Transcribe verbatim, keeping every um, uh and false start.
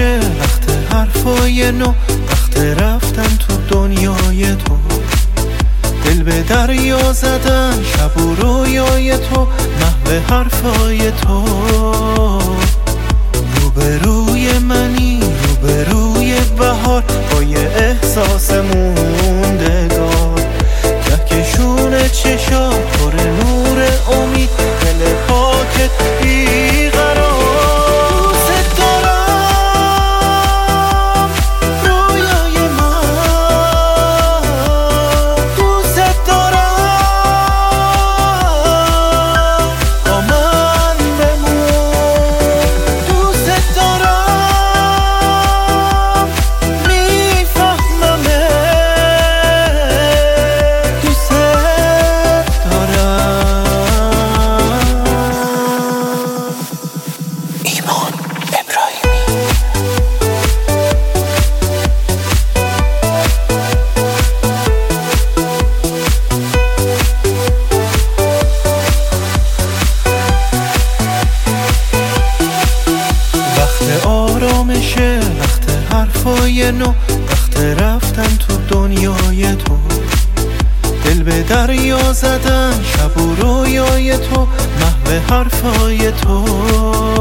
آرامشه، وقت حرفای نو، وقت رفتن تو دنیای تو، دل به دریا زدن، شب و رویای تو، محو حرفای تو. روبروی منی، روبروی بهار، با یه احساس موندگار، کهکشون چشات پر نور امید، دل پاکت بیقرار. دوست دارم رویای من، دوست دارم با من بمون، دوست دارم میفهممه، دوست ایمان ابراهیمی. وقت آرامشه، وقت حرفای نو، وقت رفتن تو دنیای تو، دل به دریا زدن، شب و رویای تو، محو حرفای تو.